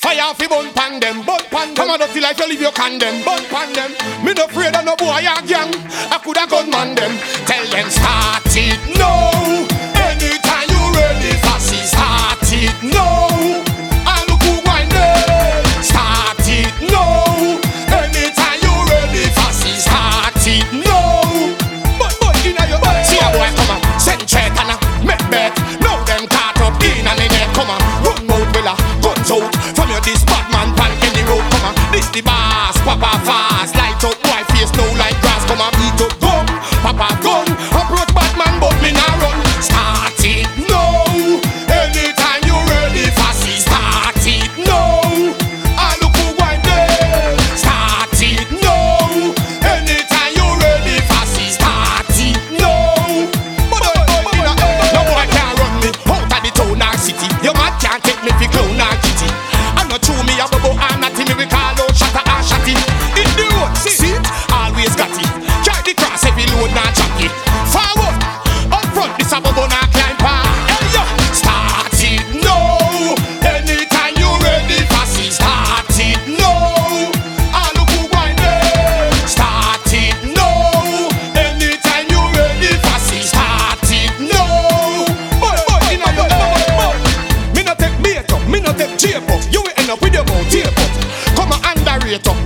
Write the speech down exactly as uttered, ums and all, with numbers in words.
Fire fi bun pan them, bun pan them. Come on, dirty like you leave your condemn, bun pan them. Me no afraid of no boy a gang. I coulda gunman them. Tell them start it now. Anytime you ready, fussy, start it now. And look who wind them. Start it now. Anytime you ready, fussy, start it now. But but inna your bed. See a boy come on, send threat and a make bet. Now them caught up inna me neck. Come on, run mouth with a guns out. From your this bad man pan any road. Come on, this the boss, papa fast. Light up boy face no like grass. Come on, beat up gun, papa gun. Approach bad man but me nah run. Start it now. Anytime you ready, fussy, start it now. And look who wind there. Start it now. Anytime you ready, fussy, start it now. But no boy can't run me out of the town or city. Your man can't take me for clown or kitty. I'm not true me a bubble and not me we call out shatter or shotty. In the road, see it, always got it. Carry the cross every load not chop it. Forward, up front, this a bubble not climb par. Hey yo, start it now. Anytime you ready, fussy, start it now. And look who wind there. Start it now. Anytime you ready, fussy, start it now. Boy, boy, you know your boy. Me no take bait up, me no take jape up. You will end up with your mouth tape up. Come on, underrate up.